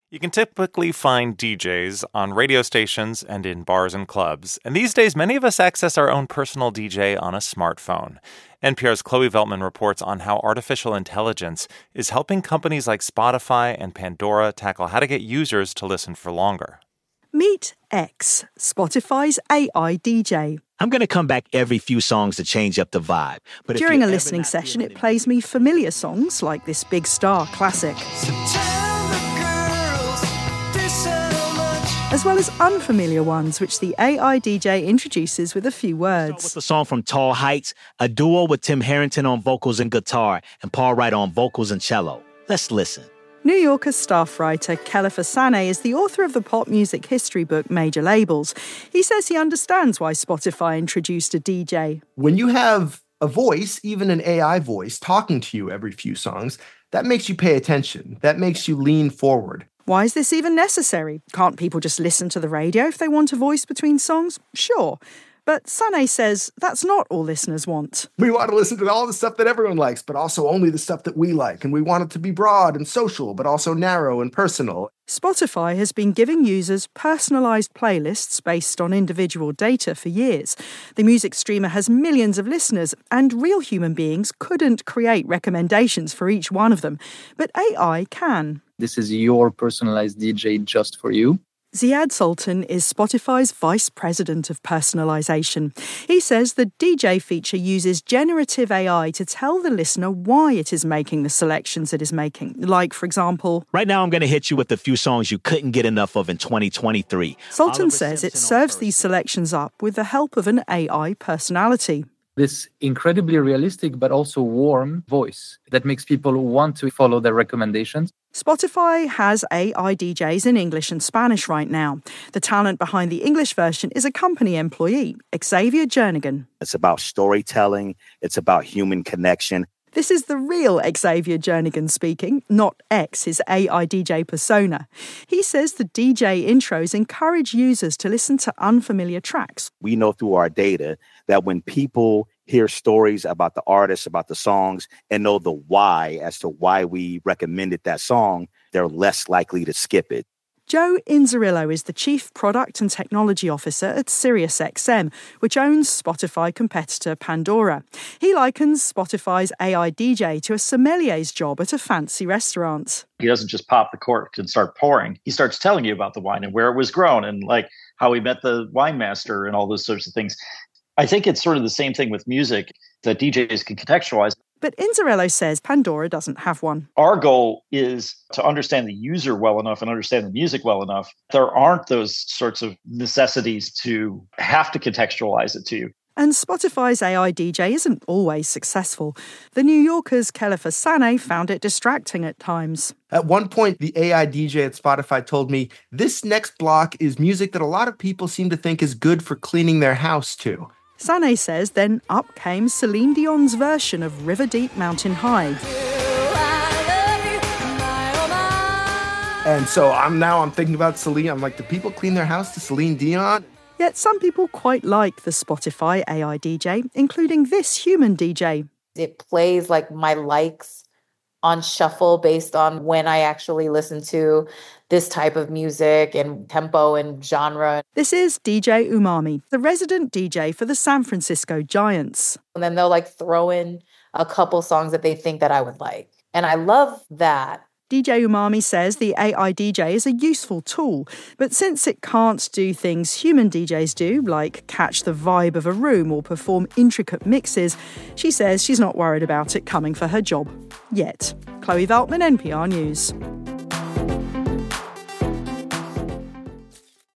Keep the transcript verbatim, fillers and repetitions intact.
You can typically find D Js on radio stations and in bars and clubs, and these days many of us access our own personal D J on a smartphone. N P R's Chloe Veltman reports on how artificial intelligence is helping companies like Spotify and Pandora tackle how to get users to listen for longer. Meet X, Spotify's A I D J. I'm going to come back every few songs to change up the vibe. But During a listening session, it plays me familiar songs like this Big Star classic, as well as unfamiliar ones, which the A I D J introduces with a few words. With the song from Tall Heights, a duo with Tim Harrington on vocals and guitar and Paul Wright on vocals and cello. Let's listen. New Yorker staff writer Kelefa Sanneh is the author of the pop music history book Major Labels. He says he understands why Spotify introduced a D J. When you have a voice, even an A I voice, talking to you every few songs, that makes you pay attention. That makes you lean forward. Why is this even necessary? Can't people just listen to the radio if they want a voice between songs? Sure. But Sanneh says that's not all listeners want. We want to listen to all the stuff that everyone likes, but also only the stuff that we like. And we want it to be broad and social, but also narrow and personal. Spotify has been giving users personalised playlists based on individual data for years. The music streamer has millions of listeners, and real human beings couldn't create recommendations for each one of them. But A I can. This is your personalised D J just for you. Ziad Sultan is Spotify's Vice President of Personalisation. He says the D J feature uses generative A I to tell the listener why it is making the selections it is making. Like, for example... Right now I'm going to hit you with a few songs you couldn't get enough of in twenty twenty-three. Sultan Oliver says it Simpson serves these selections up with the help of an A I personality. This incredibly realistic but also warm voice that makes people want to follow their recommendations. Spotify has A I D Js in English and Spanish right now. The talent behind the English version is a company employee, Xavier Jernigan. It's about storytelling. It's about human connection. This is the real Xavier Jernigan speaking, not X, his A I D J persona. He says the D J intros encourage users to listen to unfamiliar tracks. We know through our data that when people hear stories about the artists, about the songs, and know the why as to why we recommended that song, they're less likely to skip it. Joe Inzerillo is the Chief Product and Technology Officer at SiriusXM, which owns Spotify competitor Pandora. He likens Spotify's A I D J to a sommelier's job at a fancy restaurant. He doesn't just pop the cork and start pouring. He starts telling you about the wine and where it was grown and like how he met the wine master and all those sorts of things. I think it's sort of the same thing with music that D Js can contextualize. But Inzerillo says Pandora doesn't have one. Our goal is to understand the user well enough and understand the music well enough. There aren't those sorts of necessities to have to contextualize it to you. And Spotify's A I D J isn't always successful. The New Yorker's Kelefa Sanneh found it distracting at times. At one point, the A I D J at Spotify told me, this next block is music that a lot of people seem to think is good for cleaning their house too. Sanneh says then up came Celine Dion's version of River Deep Mountain High. And so I'm now I'm thinking about Celine. I'm like, do people clean their house to Celine Dion? Yet some people quite like the Spotify A I D J, including this human D J. It plays like my likes on shuffle based on when I actually listen to this type of music and tempo and genre. This is D J Umami, the resident D J for the San Francisco Giants. And then they'll like throw in a couple songs that they think that I would like. And I love that. D J Umami says the A I D J is a useful tool, but since it can't do things human D Js do, like catch the vibe of a room or perform intricate mixes, she says she's not worried about it coming for her job. Yet. Chloe Veltman, N P R News.